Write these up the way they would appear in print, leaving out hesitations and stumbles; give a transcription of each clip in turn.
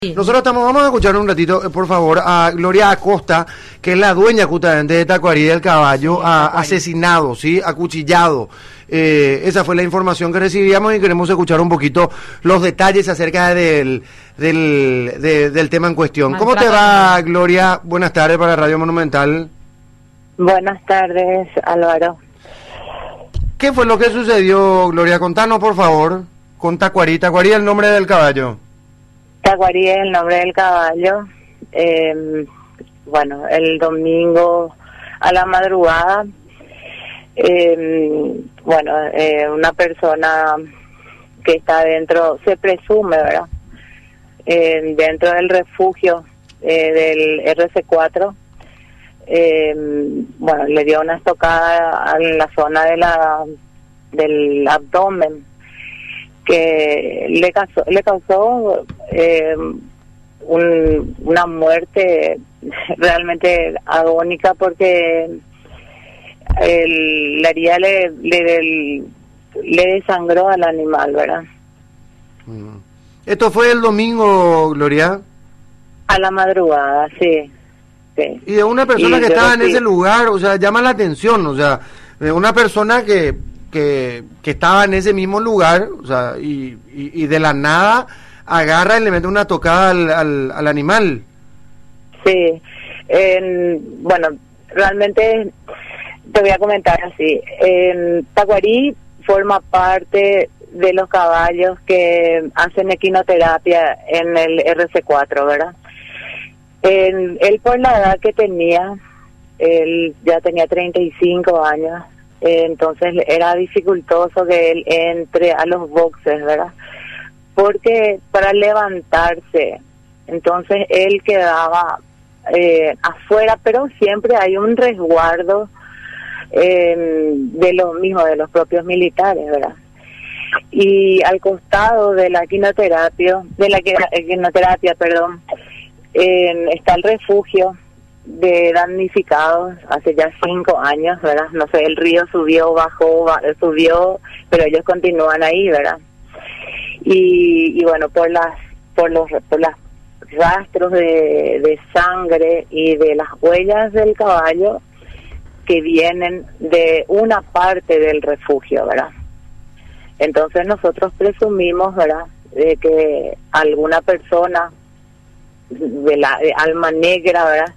Nosotros vamos a escuchar un ratito, por favor, a Gloria Acosta, que es la dueña justamente de Tacuarí del Caballo, asesinado, ¿sí? Acuchillado. Esa fue la información que recibíamos y queremos escuchar un poquito los detalles acerca del tema en cuestión. ¿Cómo te va, Gloria? Buenas tardes para Radio Monumental. Buenas tardes, Álvaro. ¿Qué fue lo que sucedió, Gloria? Contanos, por favor, con Tacuarí. Tacuarí es el nombre del caballo. Tacuarí es el nombre del caballo. Bueno, el domingo a la madrugada, una persona que está dentro, se presume, ¿verdad? Dentro del refugio del RC4, le dio una estocada en la zona del abdomen, que le causó una muerte realmente agónica, porque la herida le desangró al animal, ¿verdad? ¿Esto fue el domingo, Gloria? A la madrugada, sí. Y de una persona que estaba en ese lugar, o sea, llama la atención, o sea, de una persona que estaba en ese mismo lugar, o sea, y de la nada agarra y le mete una tocada al animal. Sí, realmente te voy a comentar así. Tacuarí forma parte de los caballos que hacen equinoterapia en el RC4, ¿verdad? Él, por la edad que tenía, él ya tenía 35 años, entonces era dificultoso que él entre a los boxes, ¿verdad? Porque para levantarse, entonces él quedaba afuera, pero siempre hay un resguardo de los propios militares, ¿verdad? Y al costado de la quimioterapia, está el refugio de damnificados hace ya 5 años, ¿verdad? No sé, el río subió, bajó, subió, pero ellos continúan ahí, ¿verdad? Y bueno, por los rastros de sangre y de las huellas del caballo que vienen de una parte del refugio, ¿verdad? Entonces nosotros presumimos, ¿verdad?, de que alguna persona de alma negra, ¿verdad?,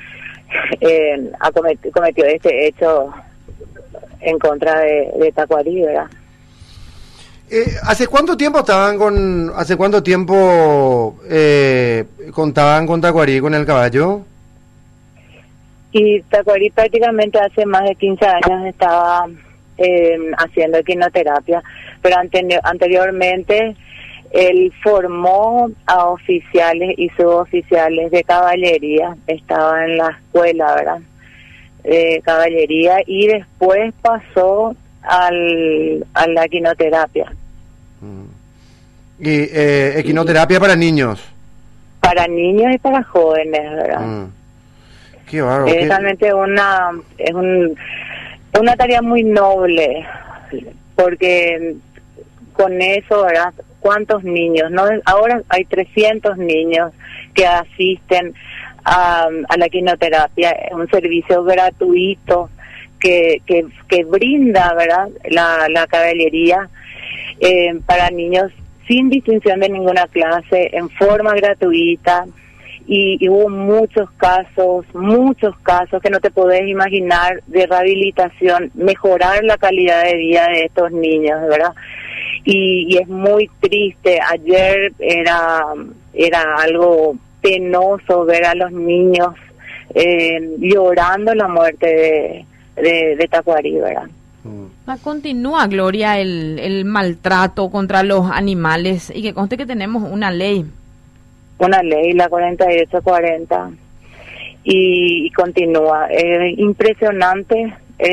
cometió este hecho en contra de Tacuarí, ¿verdad? ¿Hace cuánto tiempo contaban con Tacuarí, con el caballo? Y Tacuarí prácticamente hace más de 15 años estaba haciendo equinoterapia, pero anteriormente él formó a oficiales y suboficiales de caballería, estaba en la escuela, ¿verdad?, de caballería, y después pasó a la equinoterapia. ¿Y equinoterapia para niños? Para niños y para jóvenes, ¿verdad? Qué bárbaro. Es realmente una tarea muy noble, porque con eso, ¿verdad?, ¿cuántos niños? ¿No? Ahora hay 300 niños que asisten a la quimioterapia, es un servicio gratuito que brinda, ¿verdad?, la caballería para niños sin distinción de ninguna clase, en forma gratuita, y hubo muchos casos que no te podés imaginar, de rehabilitación, mejorar la calidad de vida de estos niños, ¿verdad? Y es muy triste. Ayer era algo penoso ver a los niños llorando la muerte de Tacuarí, ¿verdad? Continúa, Gloria, el maltrato contra los animales, y que conste que tenemos una ley, la 4840, y continúa. Impresionante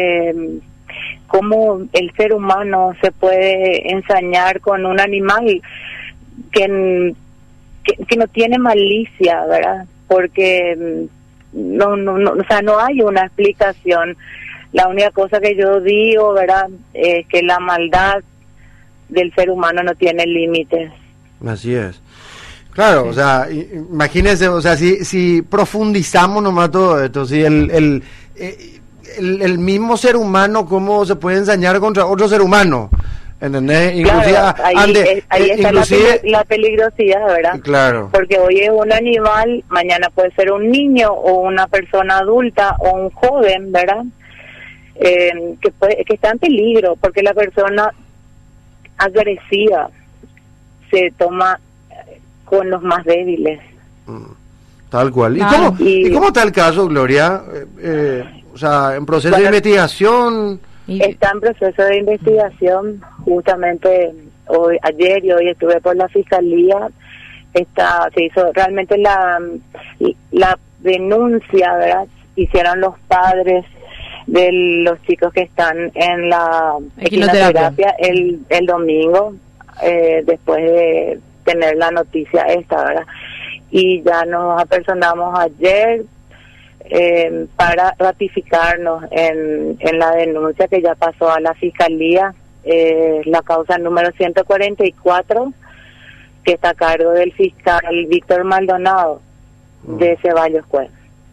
cómo el ser humano se puede ensañar con un animal que no tiene malicia, ¿verdad? Porque no hay una explicación. La única cosa que yo digo, ¿verdad?, es que la maldad del ser humano no tiene límites. Así es. Claro, o sea, imagínense, o sea, si profundizamos nomás todo esto, si el mismo ser humano, cómo se puede ensañar contra otro ser humano, ¿entendés? Inclusive, claro, ahí está inclusive, la peligrosidad, ¿verdad? Claro. Porque hoy es un animal, mañana puede ser un niño o una persona adulta o un joven, ¿verdad? Que está en peligro, porque la persona agresiva se toma con los más débiles. Tal cual. ¿Y cómo está el caso, Gloria? O sea, en proceso de investigación. Está en proceso de investigación. Justamente ayer y hoy estuve por la fiscalía. Se hizo realmente la denuncia, ¿verdad? Hicieron los padres de los chicos que están en la equinoterapia el domingo, después de tener la noticia esta, ¿verdad? Y ya nos apersonamos ayer para ratificarnos en la denuncia que ya pasó a la fiscalía, la causa número 144, que está a cargo del fiscal Víctor Maldonado de Ceballos Cuevas.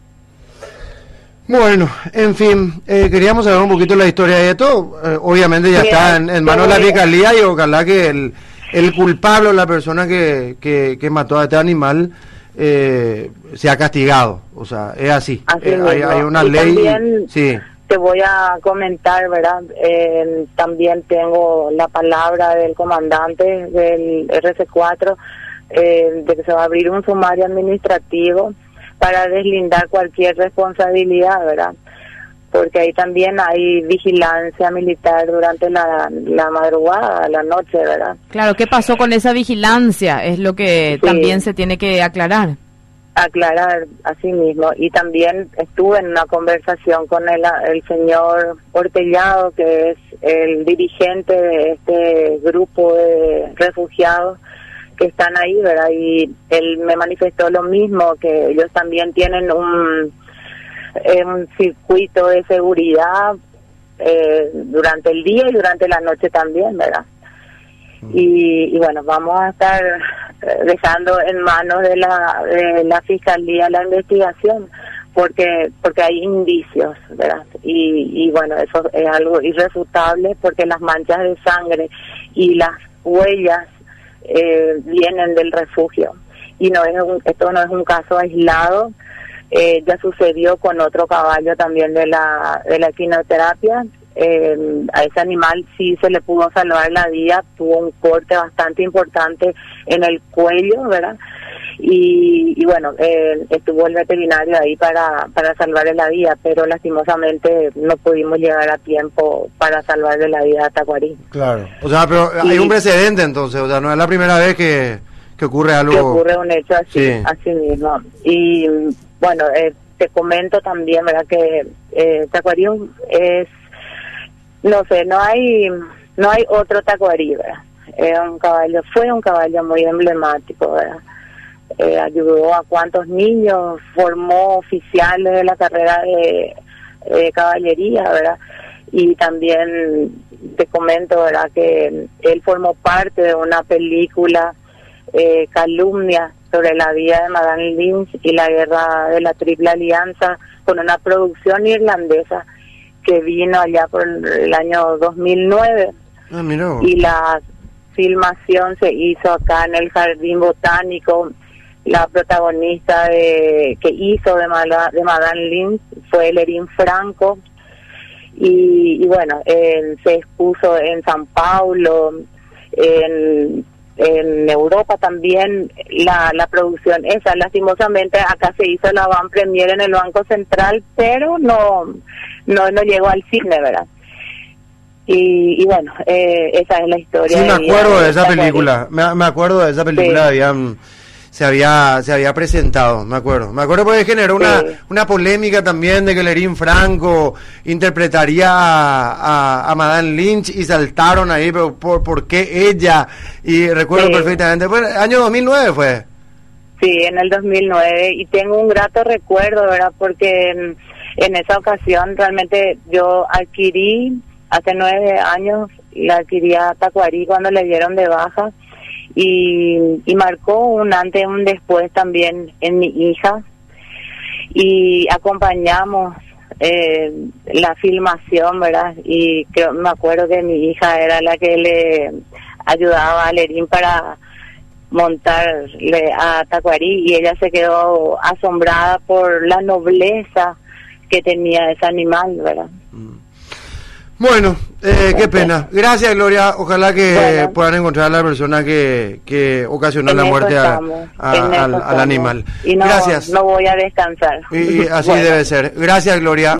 Bueno, en fin, queríamos saber un poquito la historia de esto. Obviamente ya está en manos de la fiscalía, y ojalá que el culpable o la persona que mató a este animal sea castigado. O sea, es así. Hay una ley. También, sí. Te voy a comentar, ¿verdad? También tengo la palabra del comandante del RC4 de que se va a abrir un sumario administrativo para deslindar cualquier responsabilidad, ¿verdad? Porque ahí también hay vigilancia militar durante la madrugada, la noche, ¿verdad? Claro, ¿qué pasó con esa vigilancia? Es lo que también se tiene que aclarar. Aclarar, así mismo. Y también estuve en una conversación con el señor Portellado, que es el dirigente de este grupo de refugiados que están ahí, ¿verdad? Y él me manifestó lo mismo, que ellos también tienen un circuito de seguridad durante el día y durante la noche también, ¿verdad? Y bueno, vamos a estar dejando en manos de la fiscalía la investigación, porque hay indicios, ¿verdad? Y bueno, eso es algo irrefutable, porque las manchas de sangre y las huellas vienen del refugio, y esto no es un caso aislado. Ya sucedió con otro caballo también de la equinoterapia. A ese animal sí se le pudo salvar la vida, tuvo un corte bastante importante en el cuello, ¿verdad? Y bueno, estuvo el veterinario ahí para salvarle la vida, pero lastimosamente no pudimos llegar a tiempo para salvarle la vida a Tacuarí. Claro, o sea, pero hay un precedente entonces, o sea, no es la primera vez que ocurre algo. Que ocurre un hecho así, sí. Así mismo. Y bueno, te comento también, ¿verdad?, que Tacuarí es, no sé, no hay otro Tacuarí, ¿verdad? Fue un caballo muy emblemático, ¿verdad? Ayudó a cuantos niños, formó oficiales de la carrera de caballería, ¿verdad? Y también te comento, ¿verdad?, que él formó parte de una película, Calumnia, sobre la vida de Madame Lynch y la guerra de la Triple Alianza, con una producción irlandesa que vino allá por el año 2009. Mira. Y la filmación se hizo acá en el Jardín Botánico. La protagonista que hizo de Madame Lynch fue Lerín Franco, y bueno, se expuso en San Paulo, en Europa también la producción esa. Lastimosamente acá se hizo la van premier en el Banco Central, pero no llegó al cine, ¿verdad? Y bueno, esa es la historia. Sí, me acuerdo de esa película. Me acuerdo de esa película. Sí. Se había presentado, me acuerdo porque generó una polémica también de que Lerín Franco interpretaría a Madame Lynch, y saltaron ahí, pero ¿por qué ella? Y recuerdo perfectamente, fue año 2009 fue. Sí, en el 2009, y tengo un grato recuerdo, ¿verdad? Porque en esa ocasión realmente yo adquirí, hace 9 años, la adquirí a Tacuarí cuando le dieron de baja. y marcó un antes y un después también en mi hija, y acompañamos la filmación, ¿verdad? Y me acuerdo que mi hija era la que le ayudaba a Lerín para montarle a Tacuarí, y ella se quedó asombrada por la nobleza que tenía ese animal, ¿verdad? Bueno, qué pena. Gracias, Gloria. Ojalá que puedan encontrar a la persona que ocasionó la muerte al animal. Y no, gracias. No voy a descansar. Y así debe ser. Gracias, Gloria.